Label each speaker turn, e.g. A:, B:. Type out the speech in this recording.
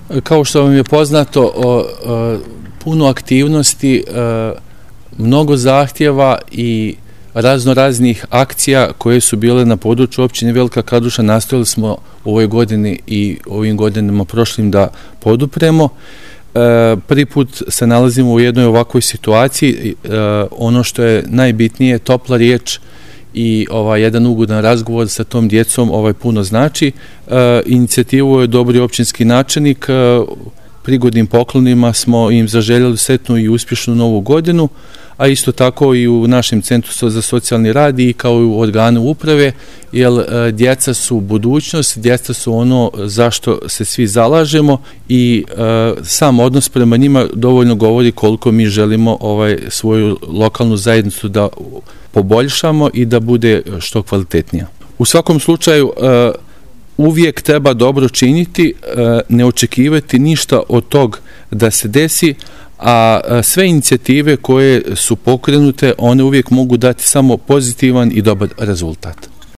A: Kao što vam je poznato, puno aktivnosti, mnogo zahtjeva i raznoraznih akcija koje su bile na području općine Velika Kladuša nastojali smo u ovoj godini i ovim godinama prošlim da podupremo. Prvi put se nalazimo u jednoj ovakvoj situaciji. Ono što je najbitnije, topla riječ i jedan ugodan razgovor sa tom djecom puno znači. Inicijativu je dobri općinski načelnik. Prigodnim poklonima smo im zaželjeli sretnu i uspješnu novu godinu, a isto tako i u našem Centru za socijalni rad i kao i u organu uprave, jer djeca su budućnost, djeca su ono zašto se svi zalažemo i sam odnos prema njima dovoljno govori koliko mi želimo svoju lokalnu zajednicu da poboljšamo i da bude što kvalitetnija. U svakom slučaju, uvijek treba dobro činiti, ne očekivati ništa od tog da se desi, a sve inicijative koje su pokrenute, one uvijek mogu dati samo pozitivan i dobar rezultat.